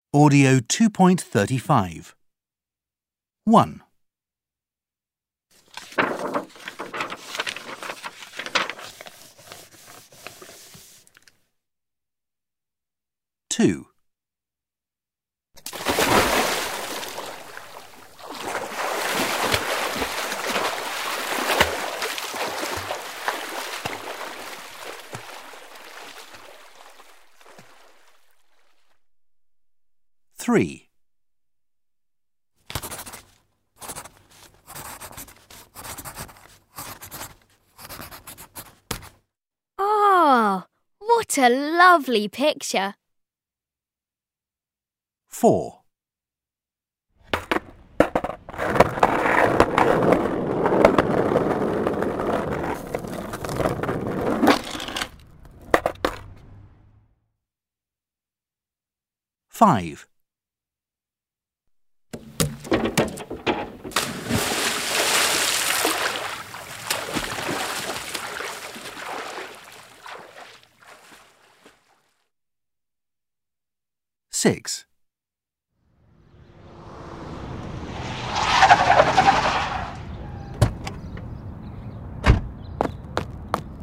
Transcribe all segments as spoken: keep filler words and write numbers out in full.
Audio two point three five. one. two. three. Ah, what a lovely picture. four. five. six.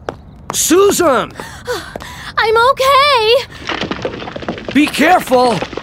Susan! I'm okay. Be careful!